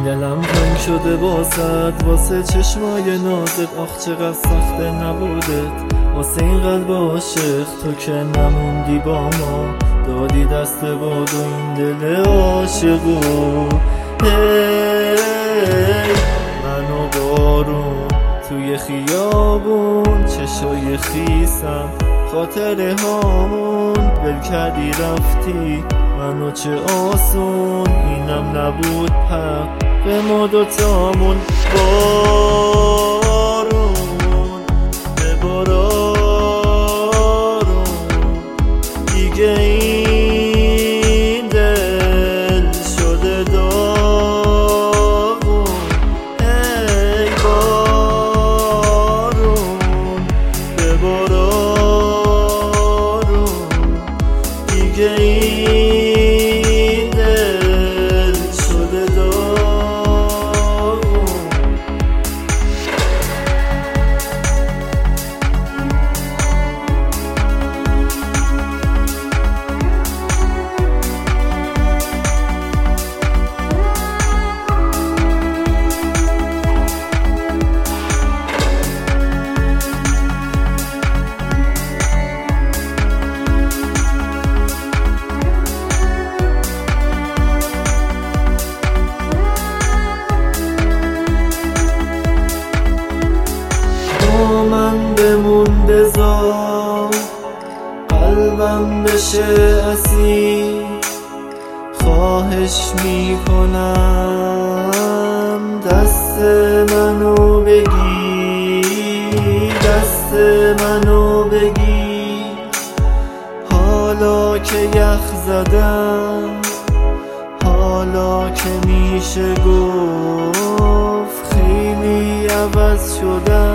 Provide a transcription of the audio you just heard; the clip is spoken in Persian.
دلم تنگ شده واسه چشمای نازت. آخ چقدر سخته نبودت واسه این قلب عاشق. تو که نموندی با ما، دادی دست باد و این دل عاشقو. هی منو بارون توی خیابون، چشای خیسم خاطره هامون. ول کردی رفتی منو چه آسون، اینم نبود حق به ما دوتامون. بارون به بارون دیگه این دل شده داغون. ای بارون به بارون دیگه این دل شده داغون. من بمون بذار قلبم بشه اسیر. خواهش میکنم دست منو بگیر، دست منو بگیر. حالا که یخ زدم، حالا که میشه گفت خیلی عوض شدم.